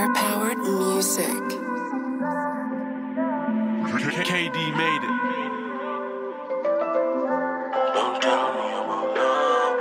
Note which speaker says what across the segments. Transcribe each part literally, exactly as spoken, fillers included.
Speaker 1: Fire-powered music.
Speaker 2: K D made it.
Speaker 3: Don't tell me about love.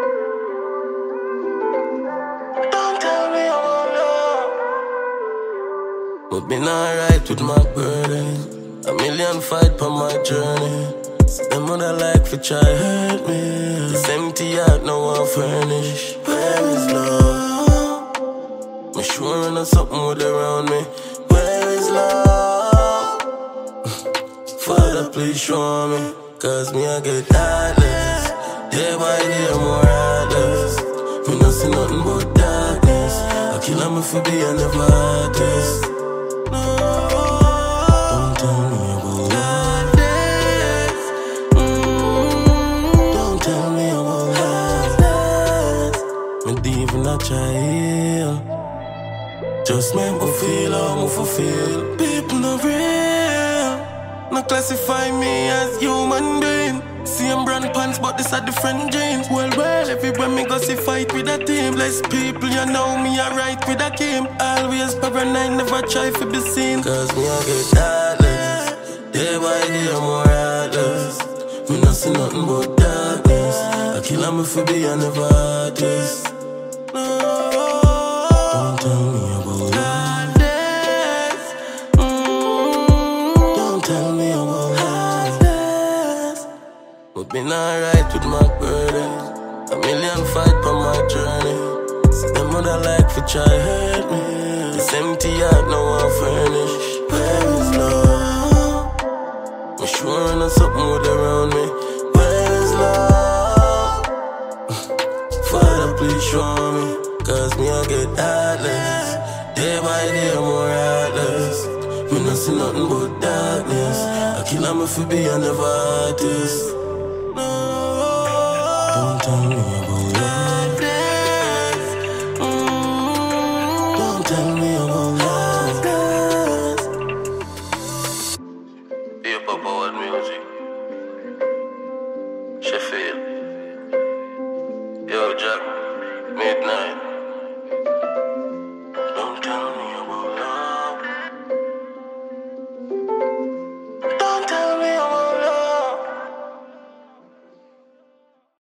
Speaker 3: Don't tell me about love. But been alright with my burden. A million fight for my journey. Them woulda like for try hurt me. This empty heart no one furnish. Where is love? Me sure know something would around me. Where is love? Father, please show me. Cause me I get heartless. Day by day more heartless. Me no see nothing but darkness. I kill them if you be a never artist. No, don't tell me about darkness. mm, Don't tell me about darkness. Me deep in a child. Just make me feel how me fulfill. People not real. No classify me as human being. Same brand pants, but this are different jeans. Well, well, everywhere me go see fight with a team. Less people, you know me, I right with a game. Always paranoid, never try to be seen. Cause me, I get heartless. Day by day, I'm more heartless. Me not see nothing but darkness. I kill them if you be a never artist. No, don't tell me about darkness. mm, Don't tell me about darkness. But been alright with my burden. A million fight for my journey. See them woulda like for try hurt me. This empty heart no one furnish. Where is love? Me sure know something would around me. Where is love? Father, please show me. Cause me I get heartless. Day by day I'm more heartless. Me no see nothing but darkness. I kill them if you be a never artist.